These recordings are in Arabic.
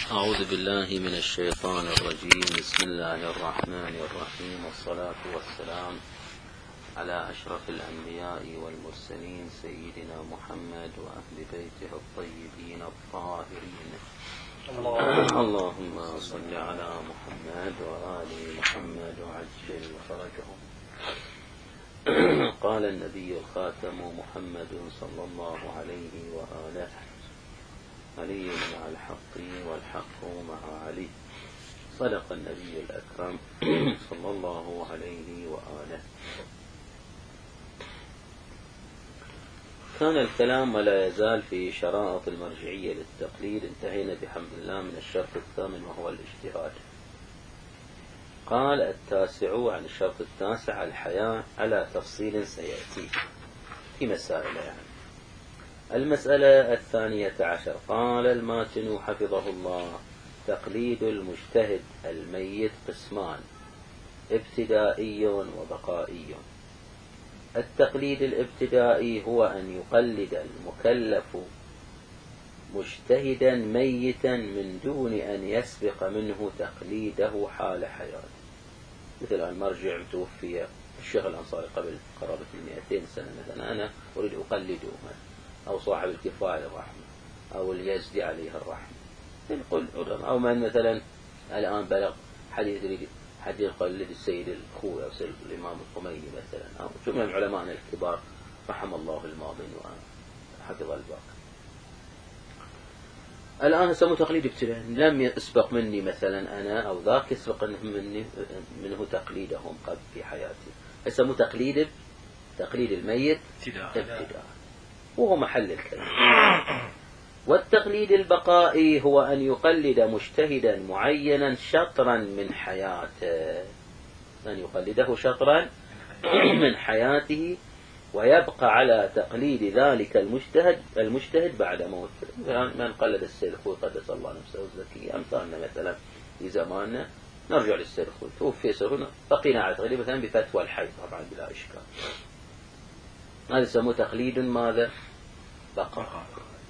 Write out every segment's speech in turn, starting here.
أعوذ بالله من الشيطان الرجيم. بسم الله الرحمن الرحيم، والصلاة والسلام على أشرف الأنبياء والمرسلين سيدنا محمد وأهل بيته الطيبين الطاهرين. اللهم صل على محمد وآل محمد وعجل فرجهم. قال النبي الخاتم محمد صلى الله عليه وآله: علي مع الحق والحق مع علي. صدق النبي الأكرم صلى الله عليه وآله. كان الكلام ولا يزال في شرائط المرجعية للتقليد. انتهينا بحمد الله من الشرط الثامن وهو الاجتهاد. قال التاسع عن الشرط التاسع الحياة على تفصيل سيأتي في مسائل المسألة 12. قال الماتن حفظه الله: تقليد المجتهد الميت قسمان: ابتدائي وبقائي. التقليد الابتدائي هو أن يقلد المكلف مجتهدا ميتا من دون أن يسبق منه تقليده حال حياته. مثل المرجع توفي الشيخ الأنصاري قبل قرابة 200 سنة مثلا، أنا أريد أقلده، أو صاحب الكفاية الرحمة، أو اليزدي عليه الرحمة، أو من مثلا الآن بلغ حديث يريد حد يقلد السيد الخوي أو سيد الإمام الخميني مثلا، أو شو من علماءنا الكبار رحم الله الماضي وحفظ الباقي. الآن سمو تقليد ابتدائي، لم يسبق مني مثلا أنا أو ذاك يسبق منه تقليدهم قبل في حياتي. سمو تقليد الميت ابتداء، وهو محل الكلام. والتقليد البقائي هو أن يقلد مجتهدا معينا شطرا من حياته، أن يقلده شطرا من حياته ويبقى على تقليد ذلك المجتهد بعد موته. من قلد السيد الخوي قدس الله نفسه الزكية، أمثالنا مثلا في زماننا نرجع للسيد الخوي، توفي السيد الخوي بقينا على تقليد مثلا بفتوى الحي، طبعا بلا إشكال. هذا يسموه تقليد ماذا؟ بقاء.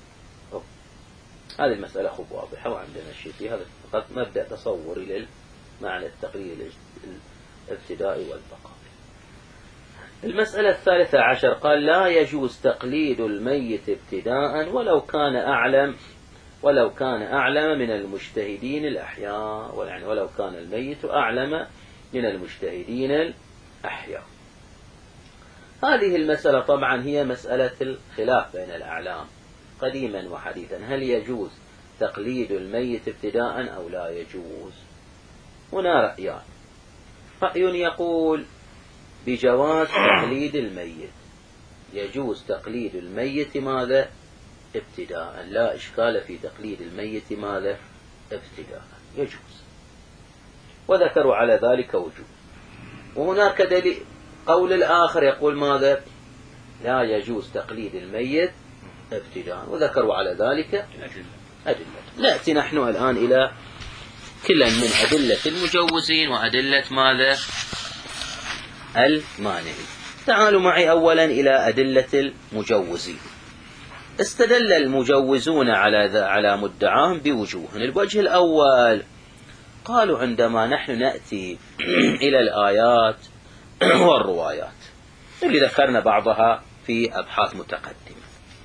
هذه المسألة خب واضحة، وعندنا شيء في هذا فقط مبدأ تصوري لمعنى التقليد الابتدائي والبقاء. المسألة 13. قال: لا يجوز تقليد الميت ابتداء ولو كان أعلم من المجتهدين الأحياء، يعني ولو كان الميت أعلم من المجتهدين الأحياء. هذه المسألة طبعا هي مسألة الخلاف بين الأعلام قديما وحديثا، هل يجوز تقليد الميت ابتداء أو لا يجوز؟ هنا رأيان. رأي يقول بجواز تقليد الميت، يجوز تقليد الميت ماذا؟ ابتداء، لا إشكال في تقليد الميت ماذا؟ ابتداء، يجوز. وذكروا على ذلك وجوه. وهناك دليل قول الآخر يقول ماذا؟ لا يجوز تقليد الميت ابتداء، وذكروا على ذلك أدلة. نأتي نحن الآن إلى كل من أدلة المجوزين وأدلة ماذا؟ المانعين. تعالوا معي أولا إلى أدلة المجوزين. استدل المجوزون على مدعاهم بوجوه. الوجه الأول قالوا عندما نحن نأتي إلى الآيات والروايات اللي ذكرنا بعضها في أبحاث متقدمة،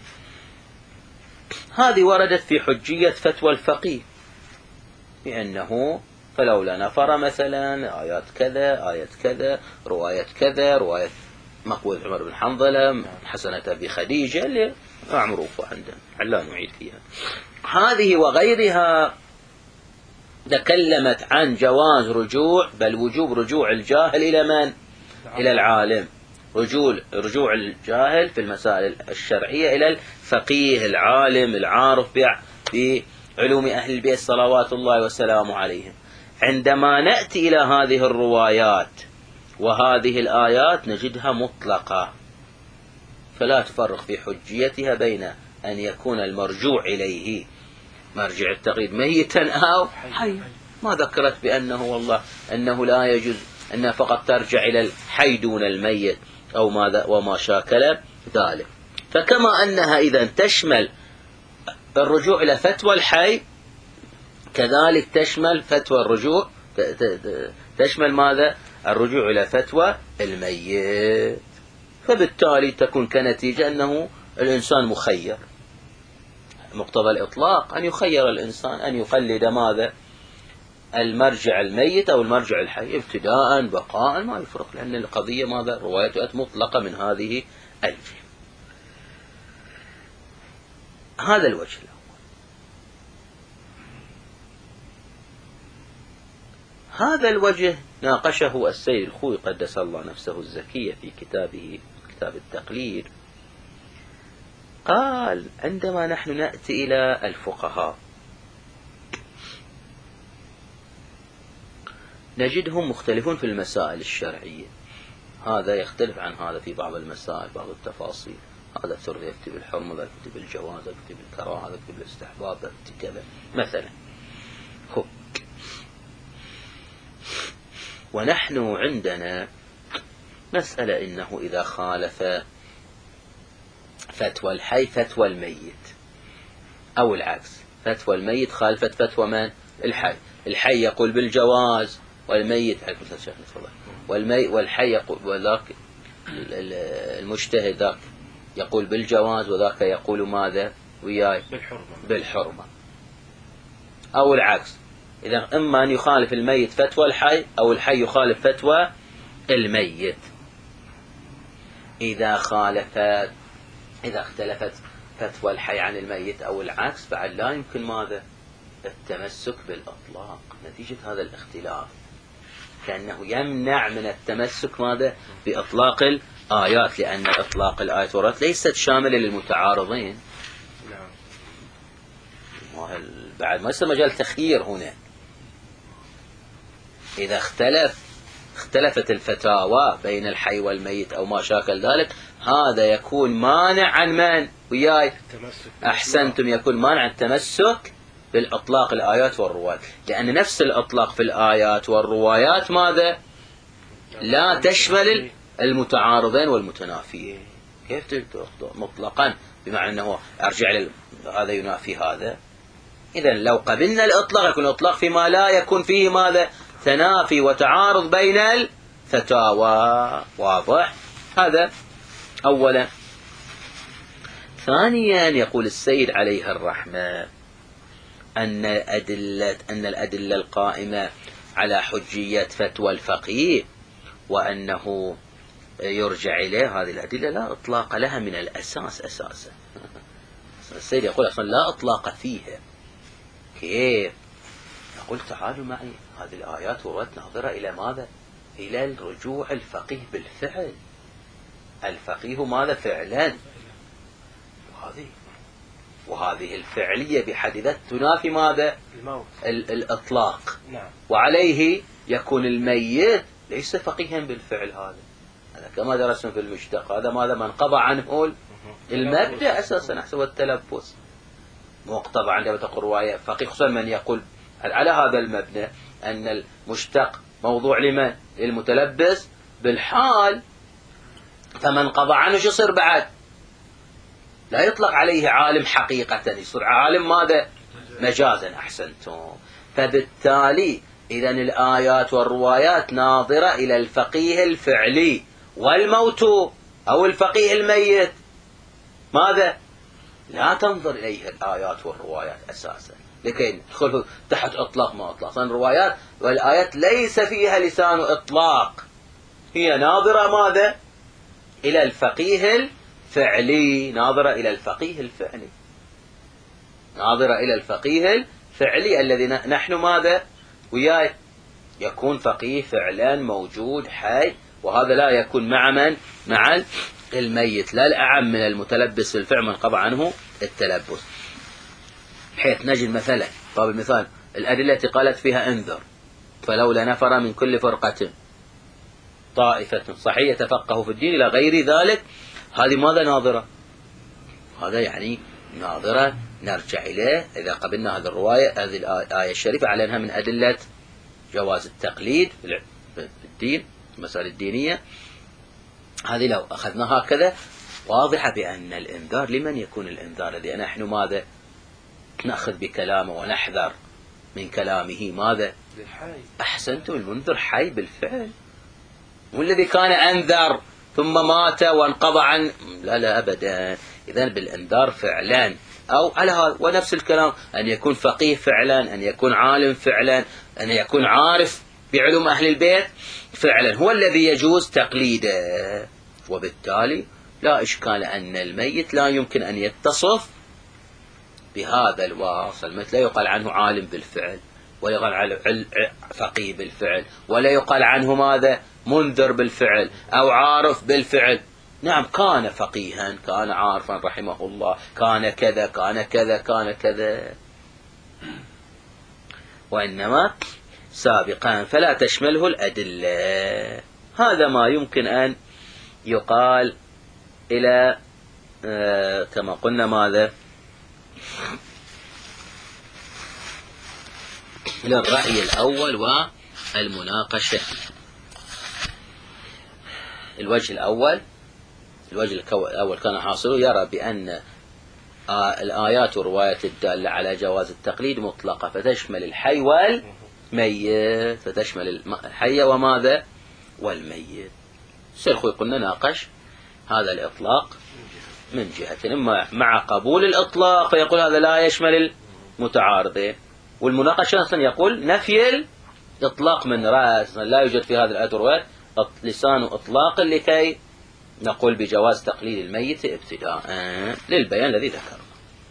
هذه وردت في حجية فتوى الفقيه بأنه فلولا نفر مثلا آيات كذا آية كذا رواية كذا، رواية مقبول عمر بن حنظلة حسنة أبي خديجة اللي معروفة عندنا لا نعيد فيها. هذه وغيرها تكلمت عن جواز رجوع، بل وجوب رجوع الجاهل إلى من؟ إلى العالم. رجوع الجاهل في المسائل الشرعية إلى الفقيه العالم العارف بعلوم أهل البيت صلوات الله وسلامه عليهم. عندما نأتي إلى هذه الروايات وهذه الآيات نجدها مطلقة، فلا تفرق في حجيتها بين أن يكون المرجوع إليه مرجع التقليد ميتا أو حي. ما ذكرت بأنه والله أنه لا يجوز أنها فقط ترجع إلى الحي دون الميت أو ماذا وما شاكل ذلك. فكما أنها إذا تشمل الرجوع إلى فتوى الحي كذلك تشمل فتوى الرجوع، تشمل ماذا؟ الرجوع إلى فتوى الميت. فبالتالي تكون كنتيجة أنه الإنسان مخير. مقتضى الإطلاق أن يخير الإنسان أن يقلد ماذا؟ المرجع الميت أو المرجع الحي، ابتداء بقاء ما يفرق، لأن القضية ماذا؟ روايات مطلقة من هذه الجهة. هذا الوجه الأول. هذا الوجه ناقشه السيد الخوئي قدس الله نفسه الزكية في كتابه كتاب التقليد. قال: عندما نحن نأتي إلى الفقهاء نجدهم مختلفون في المسائل الشرعية، هذا يختلف عن هذا في بعض المسائل، بعض التفاصيل، هذا الثرث يكتب الحرمة، هذا يكتب الجواز، هذا يكتب الكراهة، هذا يكتب الاستحباب، هذا يكتب كذا مثلا. ونحن عندنا مسألة إنه إذا خالف فتوى الحي فتوى الميت، أو العكس، فتوى الميت خالفت فتوى من؟ الحي. الحي يقول بالجواز والميت والحي يقول، وذاك المجتهد ذاك يقول بالجواز وذاك يقول ماذا؟ وياي بالحرمة. أو العكس، إذا إما أن يخالف الميت فتوى الحي أو الحي يخالف فتوى الميت. إذا اختلفت فتوى الحي عن الميت أو العكس فعل لا يمكن ماذا؟ التمسك بالأطلاق نتيجة هذا الاختلاف، لأنه يمنع من التمسك ماذا؟ بإطلاق الآيات، لأن إطلاق الآيات والروايات ليست شاملة للمتعارضين. بعد ما يصير مجال تخيير هنا. إذا اختلفت الفتاوى بين الحي والميت أو ما شاكل ذلك، هذا يكون مانع عن من؟ وياي أحسنتم، يكون مانع التمسك بالإطلاق الآيات والروايات، لأن نفس الإطلاق في الآيات والروايات ماذا؟ لا تشمل المتعارضين والمتنافيين. كيف مطلقا؟ بمعنى أنه أرجع هذا ينافي هذا. إذن لو قبلنا الإطلاق يكون الإطلاق فيما لا يكون فيه ماذا؟ تنافي وتعارض بين الفتاوى. واضح؟ هذا أولا. ثانيا يقول السيد عليه الرحمة أن الأدلة القائمة على حجية فتوى الفقيه وأنه يرجع إليه، هذه الأدلة لا إطلاق لها من الأساس أساسا. السيد يقول أصلا لا إطلاق فيها. كيف؟ يقول تعالوا معي، هذه الآيات وردت ناظرة إلى ماذا؟ إلى الرجوع الفقيه بالفعل. الفقيه ماذا؟ فعلا. وهذه الفعلية بحد ذاتها تنافي ماذا؟ الإطلاق. وعليه يكون الميت ليس فقيها بالفعل. هذا كما درسنا في المشتق، هذا ماذا؟ من قضى عنه المبدأ أساسا نحسب التلبس مقتضى عندما تقول رواية فقيه، خصوصا من يقول على هذا المبنى أن المشتق موضوع لمن؟ للمتلبس بالحال. فمن قضى عنه شو يصير بعد؟ لا يطلق عليه عالم حقيقة، يصير عالم ماذا؟ مجازا. أحسنتم. فبالتالي إذن الآيات والروايات ناظرة إلى الفقيه الفعلي، والموت أو الفقيه الميت ماذا؟ لا تنظر إليه الآيات والروايات أساسا لكي تدخل تحت إطلاق ما إطلاق. الروايات والآيات ليس فيها لسان إطلاق، هي ناظرة ماذا؟ إلى الفقيه الفعلي. ناظرة إلى الفقيه الفعلي، ناظرة إلى الفقيه الفعلي الذي نحن ماذا؟ وياي يكون فقيه فعلا موجود حي، وهذا لا يكون مع من؟ مع الميت، لا الأعم من المتلبس بالفعل من قضى عنه التلبس. حيث نجد مثلا طاب المثال الأدلة التي قالت فيها انذر فلولا نفر من كل فرقة طائفة صحيح يتفقهوا في الدين إلى غير ذلك، هذه ماذا ناظرة؟ هذا يعني ناظرة نرجع إليه إذا قبلنا هذه الرواية، هذه الآية الشريفة على أنها من أدلة جواز التقليد في الدين، المسائل الدينية. هذه لو أخذناها هكذا واضحة بأن الإنذار لمن يكون الإنذار الذي نحن ماذا؟ نأخذ بكلامه ونحذر من كلامه ماذا؟ أحسنتم، المنذر حي بالفعل، والذي كان أنذر ثم مات وانقضى عن، لا أبدا. إذن بالإنذار فعلا، أو على هذا، ونفس الكلام أن يكون فقيه فعلا، أن يكون عالم فعلا، أن يكون عارف بعلوم أهل البيت فعلا، هو الذي يجوز تقليده. وبالتالي لا إشكال أن الميت لا يمكن أن يتصف بهذا الوصف. الميت لا يقال عنه عالم بالفعل، ولا يقال عنه فقيه بالفعل، ولا يقال عنه ماذا؟ منذر بالفعل أو عارف بالفعل. نعم، كان فقيها، كان عارفا رحمه الله، كان كذا كان كذا كان كذا، وإنما سابقا، فلا تشمله الأدلة. هذا ما يمكن أن يقال إلى كما قلنا ماذا؟ إلى الرأي الأول والمناقشة. الوجه الأول كان حاصله يرى بأن الآيات والروايات الدالة على جواز التقليد مطلقة، فتشمل الحي والميت، فتشمل الحي وماذا؟ والميت. السلخوي قلنا ناقش هذا الإطلاق من جهة، إما مع قبول الإطلاق فيقول هذا لا يشمل المتعارضين، والمناقشة أصلا يقول نفي الإطلاق من رأس، لا يوجد في هذا الآيات والروايات لسان إطلاق لكي نقول بجواز تقليد الميت ابتداء للبيان الذي ذكرنا.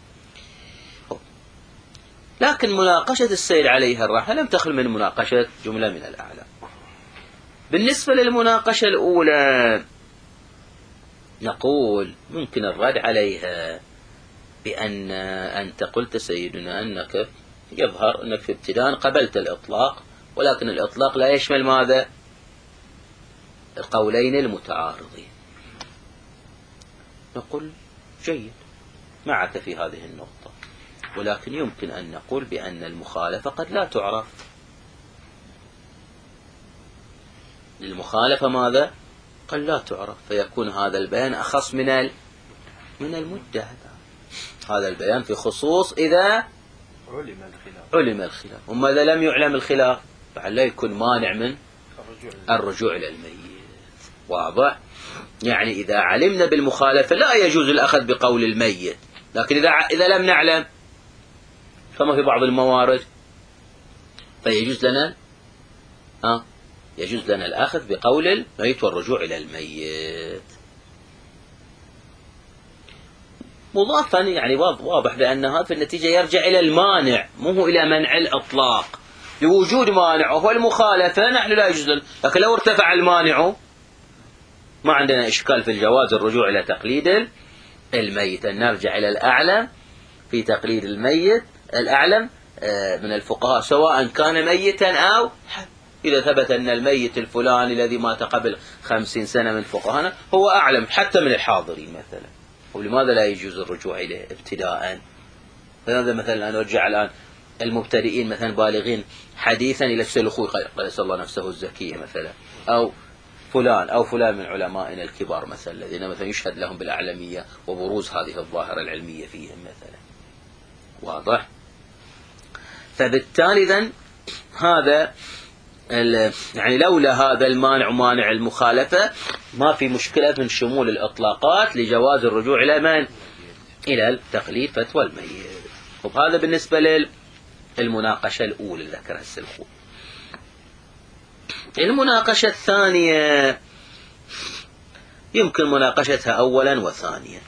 لكن مناقشة السيد عليه الرحمة لم تخل من مناقشة جملة من الأعلام. بالنسبة للمناقشة الأولى نقول ممكن الرد عليها بأن أنت قلت سيدنا أنك يظهر أنك في ابتداء قبلت الإطلاق، ولكن الإطلاق لا يشمل ماذا؟ القولين المتعارضين. نقول جيد، معك في هذه النقطة، ولكن يمكن أن نقول بأن المخالفة قد لا تعرف. للمخالفة ماذا؟ قد لا تعرف، فيكون هذا البيان أخص من المدة. هذا البيان في خصوص إذا علم الخلاف، وما إذا لم يعلم الخلاف فلا يكون مانع من الرجوع إلى الميت. واضح؟ يعني إذا علمنا بالمخالفة لا يجوز الأخذ بقول الميت، لكن إذا لم نعلم كما في بعض الموارد فيجوز لنا يجوز لنا الأخذ بقول الميت والرجوع إلى الميت. مضافا يعني واضح بأن هذا في النتيجة يرجع إلى المانع، مو إلى منع الإطلاق. لوجود مانع وهو المخالفة نحن لا يجوز، لكن لو ارتفع المانع ما عندنا إشكال في الجواز الرجوع إلى تقليد الميت، أن نرجع إلى الأعلم في تقليد الميت، الأعلم من الفقهاء، سواء كان ميتا أو حي. إذا ثبت أن الميت الفلاني الذي مات قبل 50 سنة من فقهانا هو أعلم حتى من الحاضرين مثلا، ولماذا لا يجوز الرجوع إليه ابتداء؟ فهذا مثلا أن نرجع الآن المبتدئين مثلا بالغين حديثا إلى السلخوي قدس الله نفسه الزكية مثلا، أو فلان من علمائنا الكبار مثلا الذين مثلا يشهد لهم بالأعلمية وبروز هذه الظاهرة العلمية فيهم مثلا. واضح؟ فبالتالي ذن هذا يعني لولا هذا المانع ومانع المخالفة ما في مشكلة من شمول الإطلاقات لجواز الرجوع إلى من؟ إلى التقليد فتوى الميت. وهذا بالنسبة للمناقشة الأولى اللي ذكرها السلخوي. المناقشة الثانية يمكن مناقشتها أولا وثانيا.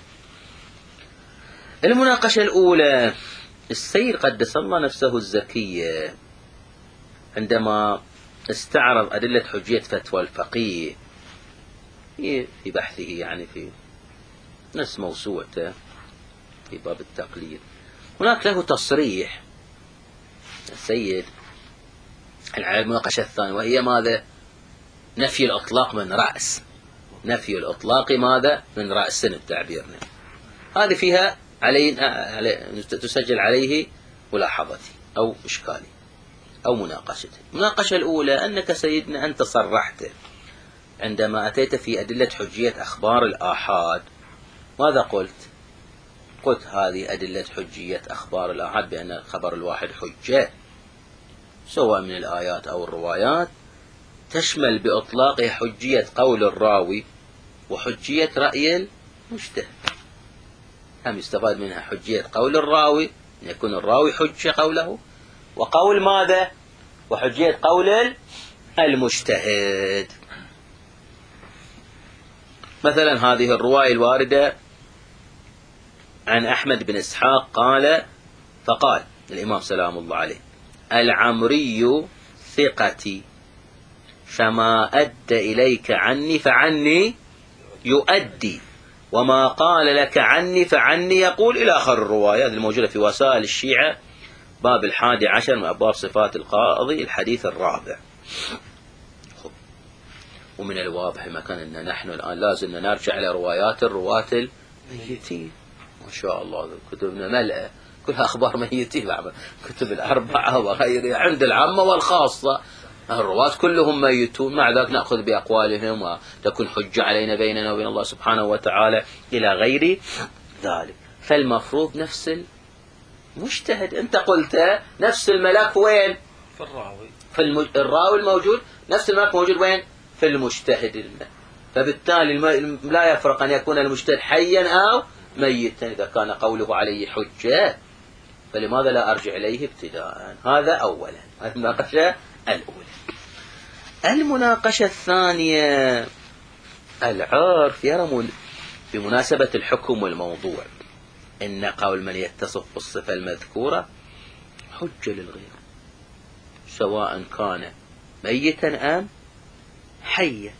المناقشة الأولى السيد قدس الله نفسه الزكية عندما استعرض أدلة حجية فتوى الفقيه في بحثه، يعني في نفس موسوعته في باب التقليد، هناك له تصريح السيد على المناقشة الثانية، وهي ماذا؟ نفي الإطلاق من رأس. نفي الإطلاق ماذا؟ من رأس التعبيرنا. هذه فيها تسجل عليه ملاحظتي أو إشكالي أو مناقشتي. المناقشة الأولى أنك سيدنا أنت صرحت عندما أتيت في أدلة حجية أخبار الآحاد، ماذا قلت؟ قلت هذه أدلة حجية أخبار الآحاد بأن الخبر الواحد حجة، سواء من الآيات أو الروايات، تشمل بإطلاقها حجية قول الراوي وحجية رأي المجتهد. هم يستفاد منها حجية قول الراوي، أن يكون الراوي حجة قوله، وقول ماذا؟ وحجية قول المجتهد. مثلا هذه الرواية الواردة عن أحمد بن إسحاق فقال الإمام سلام الله عليه: العمري ثقتي، فما أدى إليك عني فعني يؤدي، وما قال لك عني فعني يقول، إلى آخر الرواية. هذه الموجودة في وسائل الشيعة، باب 11 من أبواب صفات القاضي، الحديث الرابع. ومن الواضح مكان أن نحن الآن لازم نرجع إلى روايات الرواة الميتين. ما شاء الله كتبنا ملأ كلها أخبار ميتين، كتب الأربعة وغيرها عند العامة والخاصة، الرواة كلهم ميتون، مع ذلك نأخذ بأقوالهم وتكون حجة علينا بيننا وبين الله سبحانه وتعالى إلى غير ذلك. فالمفروض نفس المجتهد. أنت قلت نفس الملك وين؟ في الراوي. في الراوي الموجود، نفس الملك موجود وين؟ في المجتهد. فبالتالي لا يفرق أن يكون المجتهد حيا أو ميتا إذا كان قوله عليه حجة، فلماذا لا أرجع إليه ابتداء؟ هذا أولا المناقشة الأولى. المناقشة الثانية، العرف يرى بمناسبة الحكم والموضوع إن قول من يتصف بالصفة المذكورة حجة للغير، سواء كان ميتا أم حيا.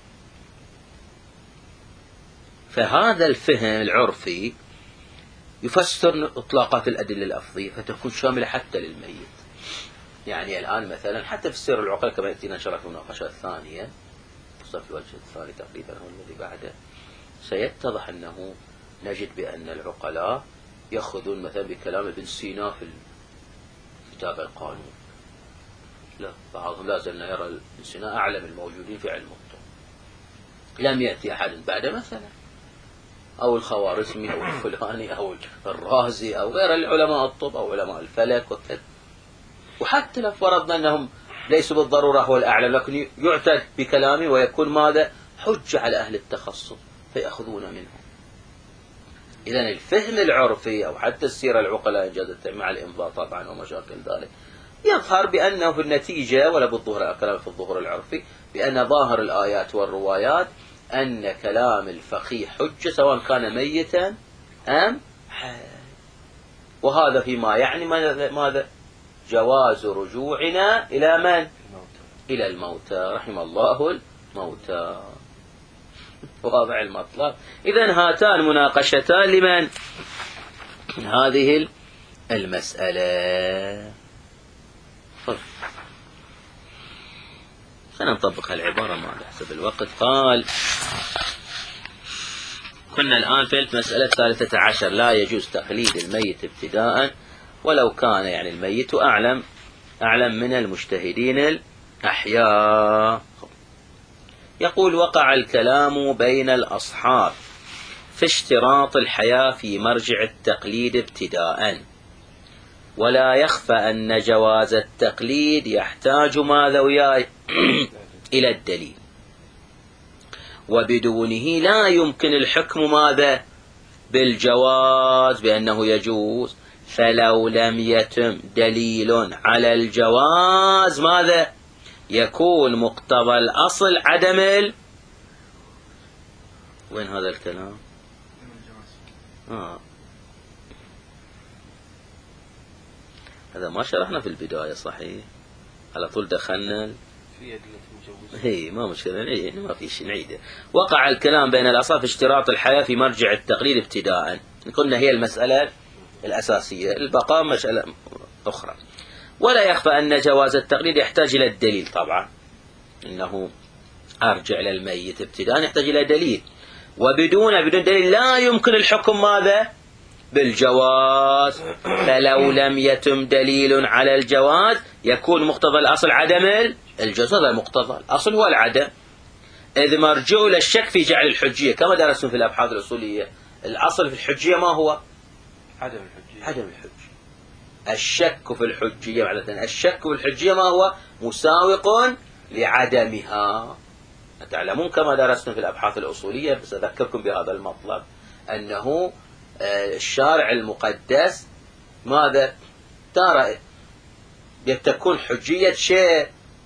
فهذا الفهم العرفي يفسر إطلاقات الأدلة الأفضية، فتكون شاملة حتى للميت. يعني الآن مثلا حتى في السير العقل كما يأتينا إن شاء الله في المناقشة الثانية، في الوجه الثاني تقريبا هو الذي بعده، سيتضح أنه نجد بأن العقلاء يأخذون مثلا بكلام ابن سينا في كتاب القانون. لا، بعضهم لا زلنا يرى ابن سينا أعلم الموجودين في علم الطب، لم يأتي أحد بعد مثلا، أو الخوارزمي أو الفلاني أو الرازي أو غير العلماء الطب أو علماء الفلك وكذا. وحتى لو فرضنا أنهم ليسوا بالضرورة هو الأعلم، لكن يعتد بكلامه ويكون ماذا؟ حجة على أهل التخصص فيأخذون منه. إذن الفهم العرفي أو حتى السيرة العقلاء جازت مع الإنضاء طبعا ومشاكل ذلك، يظهر بأنه في النتيجة ولا بالظهر كلام في الظهور العرفي بأن ظاهر الآيات والروايات أن كلام الفقيه حجة سواء كان ميتا أم حي. وهذا فيما يعني ماذا؟ جواز رجوعنا إلى من؟ إلى الموتى، رحم الله الموتى. واضح المطلب. إذن هاتان مناقشتان لمن؟ هذه المسألة. خلينا نطبق العبارة ما حسب الوقت. قال: كنا الآن في المسألة 13، لا يجوز تقليد الميت ابتداء ولو كان يعني الميت أعلم من المجتهدين الأحياء. يقول: وقع الكلام بين الأصحاب في اشتراط الحياة في مرجع التقليد ابتداء، ولا يخفى أن جواز التقليد يحتاج ماذا وياي؟ إلى الدليل، وبدونه لا يمكن الحكم ماذا؟ بالجواز، بأنه يجوز. فلو لم يتم دليل على الجواز ماذا؟ يكون مقتضى الأصل عدم وين هذا الكلام؟ هذا ما شرحنا في البداية صحيح، على طول دخلنا في أدلة ما مشكلة نعيد، ما في شيء نعيده. وقع الكلام بين الأصحاب في اشتراط الحياة في مرجع التقليد ابتداء، قلنا هي المسألة الأساسية، البقاء مسألة أخرى. ولا يخفى أن جواز التقليد يحتاج إلى الدليل، طبعا إنه أرجع إلى الميت ابتداء يحتاج إلى دليل، وبدون دليل لا يمكن الحكم ماذا؟ بالجواز. فلو لم يتم دليل على الجواز يكون مقتضى الأصل عدم الجواز. هذا مقتضى الأصل هو العدم، إذ مرجع للشك في جعل الحجية كما درسنا في الأبحاث الأصولية. الأصل في الحجية ما هو؟ عدم الحجية. عدم الحجية. الشك في الحجية معناته الشك في الحجية ما هو؟ مساوق لعدمها. تعلمون كما درسنا في الأبحاث الأصولية، بس أذكركم بهذا المطلب، أنه الشارع المقدس ماذا؟ ترى تكون حجية شيء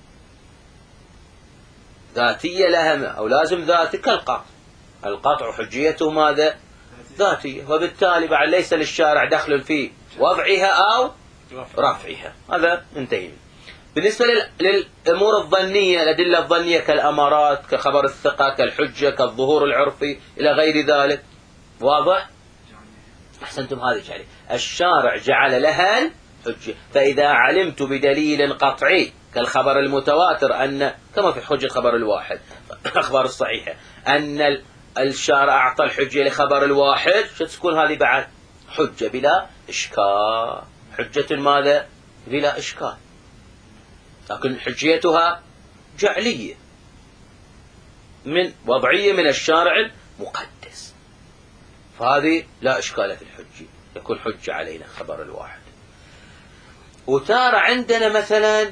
ذاتية لها أو لازم ذاتي كالقطع. القطع حجيته ماذا؟ ذاتية، وبالتالي بعد ليس للشارع دخل في وضعها أو رفعها. هذا انتهينا. بالنسبة للأمور الظنية، الأدلة الظنية كالأمارات، كخبر الثقة، كالحجة، كالظهور العرفي إلى غير ذلك. واضح؟ أحسنتم. هذه جعل الشارع جعل لها الحجة. فإذا علمت بدليل قطعي كالخبر المتواتر أن كما في حجة خبر الواحد الأخبار الصحيحة أن الشارع أعطى الحجة لخبر الواحد، ستكون هذه بعد حجة بلا إشكال. حجة ماذا؟ بلا إشكال، لكن حجيتها جعلية من وضعية من الشارع المقدس، فهذه لا إشكال في الحجة، يكون حجة علينا خبر الواحد. وتارة عندنا مثلا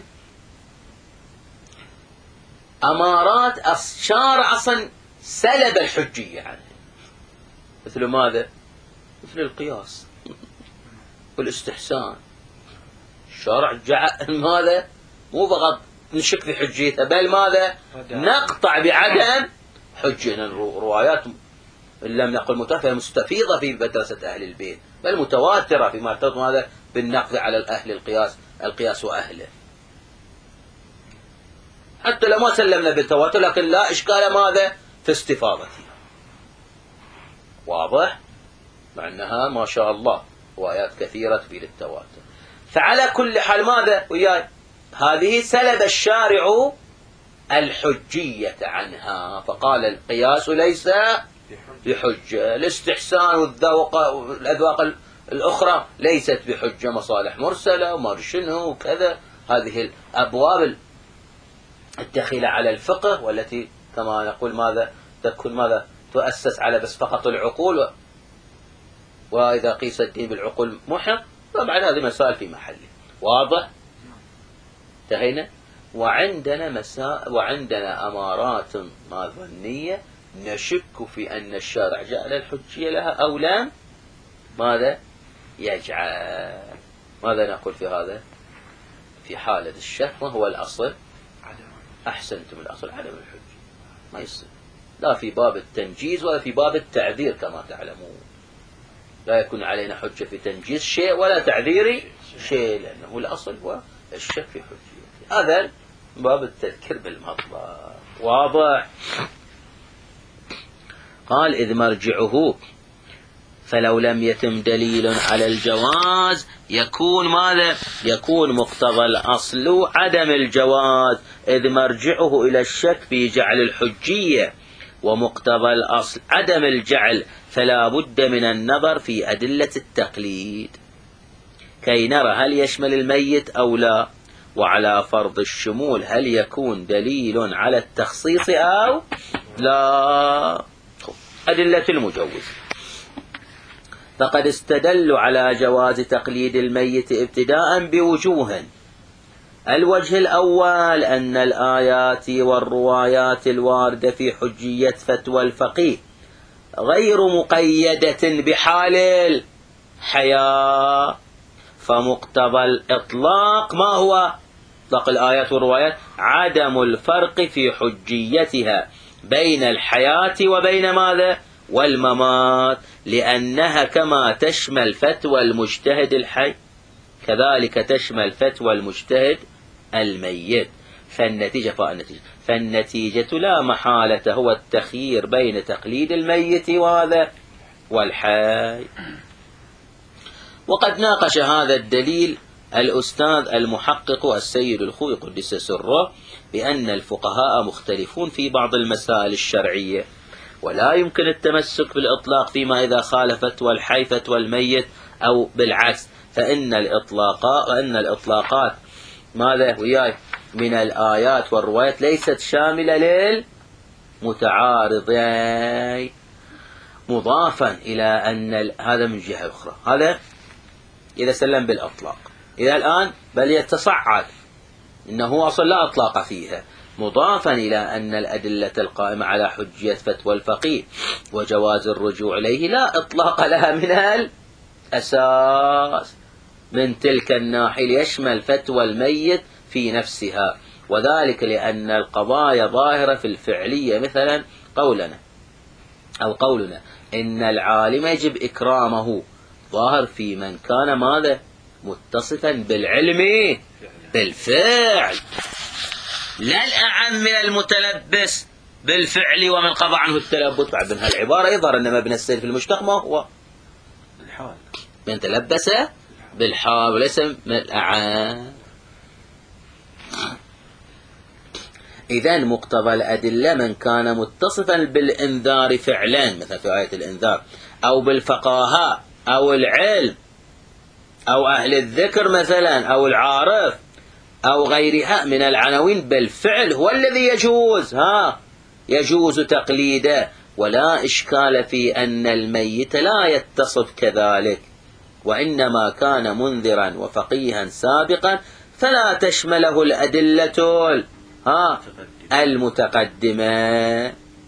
أمارات الشارع أصلا سلب الحجية عنه، مثل ماذا؟ مثل القياس والاستحسان. الشارع جعل ماذا؟ مو فقط نشك في حجيته، بل ماذا؟ نقطع بعدم حجة. روايات إن لم نقل متواترة مستفيضة في مدرسة أهل البيت، بل متواترة فيما يرتبط ماذا؟ بالنقد على الأهل القياس وأهله، حتى لو ما سلمنا بالتواتر لكن لا إشكال ماذا؟ في استفاضتها. واضح؟ مع أنها ما شاء الله روايات كثيرة تفيد التواتر. فعلى كل حال ماذا؟ وياي هذه سلب الشارع الحجية عنها، فقال القياس ليس بحجة، الاستحسان والأذواق الأخرى ليست بحجة، مصالح مرسلة ومارشنه وكذا. هذه الأبواب الدخيلة على الفقه والتي كما نقول ماذا؟ تكون ماذا؟ تؤسس على بس فقط العقول، وإذا قيس الدين بالعقول محق. طبعا هذه مسائل في محله. واضح؟ انتهينا. وعندنا أمارات ظنية نشك في أن الشارع جعل الحجية لها أو لا ماذا يجعل. ماذا نقول في هذا؟ في حالة الشك ما هو الأصل؟ أحسنتم، الأصل عدم الحجة. ما يصير لا في باب التنجيز ولا في باب التعذير كما تعلمون. لا يكون علينا حجة في تنجيز شيء ولا تعذير شيء، لأنه الأصل هو الشك في حجية. هذا باب التذكير بالمطلب. واضح؟ قال إذ مرجعه، فلو لم يتم دليل على الجواز يكون ماذا؟ يكون مقتضى الأصل عدم الجواز، إذ مرجعه إلى الشك في جعل الحجية، ومقتضى الأصل عدم الجعل، فلا بد من النظر في أدلة التقليد كي نرى هل يشمل الميت أو لا، وعلى فرض الشمول هل يكون دليل على التخصيص أو لا. أدلة المجوز، فقد استدلوا على جواز تقليد الميت ابتداء بوجوه. الوجه الأول أن الآيات والروايات الواردة في حجية فتوى الفقيه غير مقيدة بحال الحياة، فمقتضى الإطلاق ما هو؟ إطلاق الآيات والروايات عدم الفرق في حجيتها بين الحياة وبين ماذا؟ والممات، لأنها كما تشمل فتوى المجتهد الحي كذلك تشمل فتوى المجتهد الميت. فالنتيجة لا محالة هو التخيير بين تقليد الميت وهذا والحي. وقد ناقش هذا الدليل الأستاذ المحقق السيد الخوئي قدس سره بأن الفقهاء مختلفون في بعض المسائل الشرعية، ولا يمكن التمسك بالإطلاق فيما إذا خالف فتوى الحي فتوى الميت أو بالعكس، فإن الإطلاقات ماذا وياي من الآيات والروايات ليست شاملة للمتعارضين، مضافا إلى أن هذا من جهة أخرى. هذا إذا سلم بالإطلاق. إلى الآن بل يتصعد، إنه أصلا لا إطلاق فيها، مضافا إلى أن الأدلة القائمة على حجية فتوى الفقيه وجواز الرجوع إليه لا إطلاق لها من الأساس من تلك الناحية ليشمل فتوى الميت في نفسها، وذلك لأن القضايا ظاهرة في الفعلية، مثلا قولنا إن العالم يجب إكرامه ظاهر في من كان ماذا متصفا بالعلم بالفعل، لا الأعم من المتلبس بالفعل ومن قضى عنه التلبس. بعد من هالعبارة يظهر أن مبنى السيد في المشتق ما هو الحال، من تلبس بالحال وليس من الأعم. إذن مقتضى الأدلة من كان متصفا بالإنذار فعلا، مثلا في آية الإنذار، أو بالفقاهة أو العلم أو أهل الذكر مثلا أو العارف أو غيرها من العناوين بالفعل، هو الذي يجوز تقليده، ولا إشكال في أن الميت لا يتصف كذلك، وإنما كان منذرا وفقيها سابقا فلا تشمله الأدلة المتقدمة.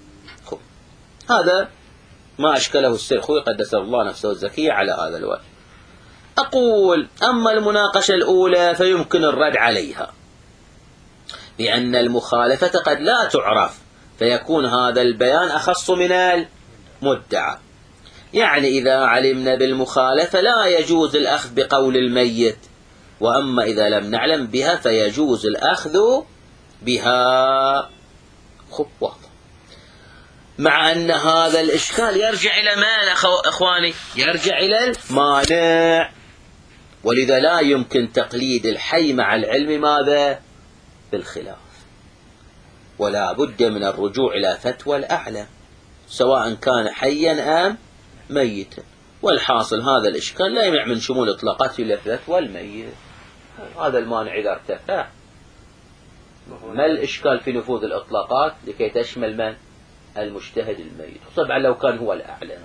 هذا ما أشكله السيد الخوئي قدس الله نفسه الزكية على هذا الوجه. أقول أما المناقشة الأولى فيمكن الرد عليها بأن المخالفة قد لا تعرف، فيكون هذا البيان أخص من المدعى. يعني إذا علمنا بالمخالفة لا يجوز الأخذ بقول الميت، وأما إذا لم نعلم بها فيجوز الأخذ بها. واضح. مع أن هذا الإشكال يرجع إلى ماذا أخواني؟ يرجع إلى المانع، ولذا لا يمكن تقليد الحي مع العلم ماذا؟ بالخلاف، ولا بد من الرجوع إلى فتوى الأعلى سواء كان حيا أم ميتا. والحاصل هذا الإشكال لا يمنع من شمول إطلاقاته إلى فتوى الميت. هذا المانع إذا ارتفع، ما الإشكال في نفوذ الإطلاقات لكي تشمل من؟ المجتهد الميت، طبعا لو كان هو الأعلى.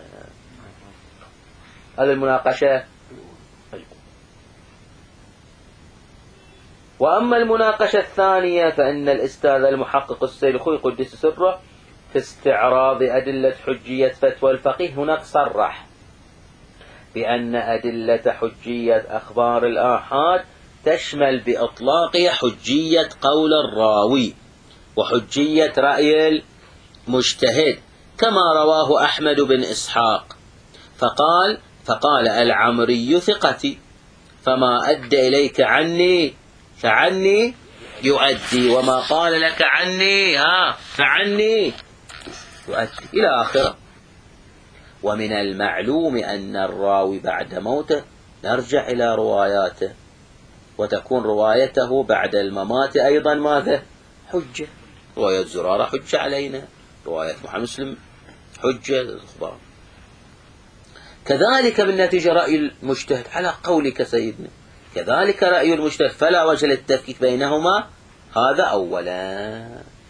هذا المناقشة. وأما المناقشة الثانية فإن الأستاذ المحقق السيد الخوئي قدس سره في استعراض أدلة حجية فتوى الفقيه هناك صرح بأن أدلة حجية أخبار الآحاد تشمل بإطلاقها حجية قول الراوي وحجية رأي المجتهد، كما رواه أحمد بن إسحاق فقال العمري ثقتي، فما أدى إليك عني فعني يؤدي، وما قال لك عني فعني يؤدي، إلى آخره. ومن المعلوم أن الراوي بعد موته نرجع إلى رواياته، وتكون روايته بعد الممات أيضا ماذا؟ حجة. رواية زرارة حجة علينا، رواية محمد مسلم حجة الأخبار. كذلك بالنتيجة رأي المجتهد على قولك سيدنا، كذلك رأي المجتهد، فلا وجه للتفكيك بينهما. هذا أولا.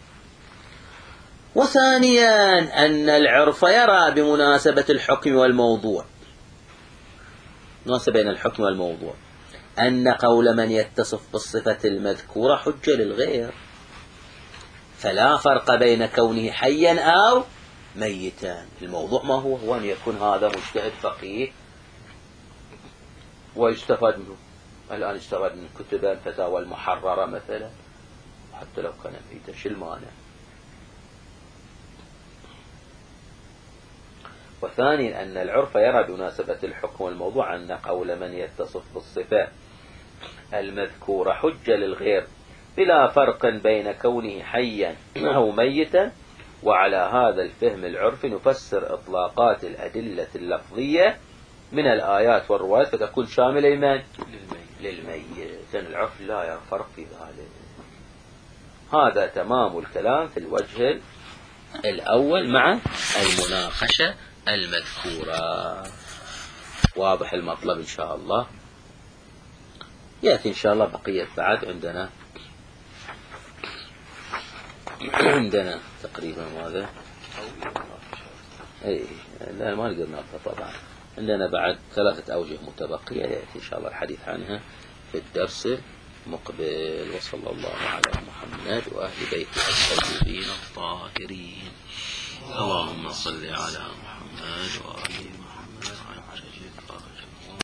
وثانيا أن العرف يرى بمناسبة الحكم والموضوع، مناسبة بين الحكم والموضوع، أن قول من يتصف بالصفة المذكورة حجة للغير، فلا فرق بين كونه حيا أو ميتا. الموضوع ما هو أن يكون هذا مجتهد فقيه ويستفاد منه. الآن يستفاد من كتب الفتاوى المحررة مثلا، حتى لو كان ميتا، شو المانع؟ وثانيا أن العرف يرى بمناسبة الحكم والموضوع أن قول من يتصف بالصفة المذكورة حجة للغير بلا فرق بين كونه حيا أو ميتا. وعلى هذا الفهم العرفي نفسر إطلاقات الأدلة اللفظية من الآيات والروايات فتكون شاملة لمن؟ للميت. العرف لا يرى فرق في ذلك. هذا تمام الكلام في الوجه الأول مع المناقشة المذكورة. واضح المطلب إن شاء الله. يأتي إن شاء الله بقية بعد عندنا تقريبا ماذا؟ لا ما نقدر نقطع طبعا. عندنا بعد 3 أوجه متبقية يأتي إن شاء الله الحديث عنها في الدرس المقبل. وصلى الله على محمد وأهل بيته الطيبين الطاهرين. اللهم صل على محمد